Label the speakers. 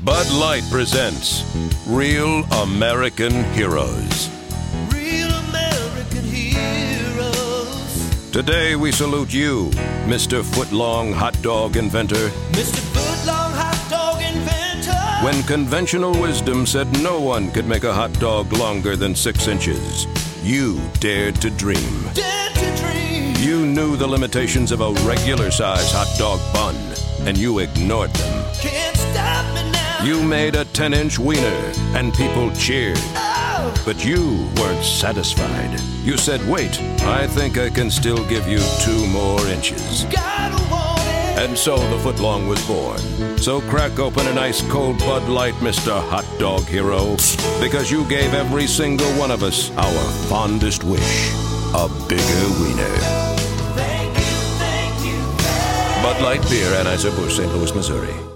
Speaker 1: Bud Light presents Real American Heroes.
Speaker 2: Real American heroes.
Speaker 1: Today we salute you, Mr. Footlong Hot Dog Inventor.
Speaker 2: Mr. Footlong Hot Dog Inventor.
Speaker 1: When conventional wisdom said no one could make a hot dog longer than 6 inches, you dared to dream.
Speaker 2: Dared to dream.
Speaker 1: You knew the limitations of a regular-size hot dog bun, and you ignored them.
Speaker 2: Can't stop me now.
Speaker 1: You made a 10-inch wiener, and people cheered.
Speaker 2: Oh.
Speaker 1: But you weren't satisfied. You said, wait, I think I can still give you 2 more inches.
Speaker 2: Gotta want it.
Speaker 1: And so the footlong was born. So crack open an ice-cold Bud Light, Mr. Hot Dog Hero, because you gave every single one of us our fondest wish, a bigger wiener.
Speaker 2: Thank you, thank you, thank you.
Speaker 1: Bud Light Beer, Anheuser-Busch, St. Louis, Missouri.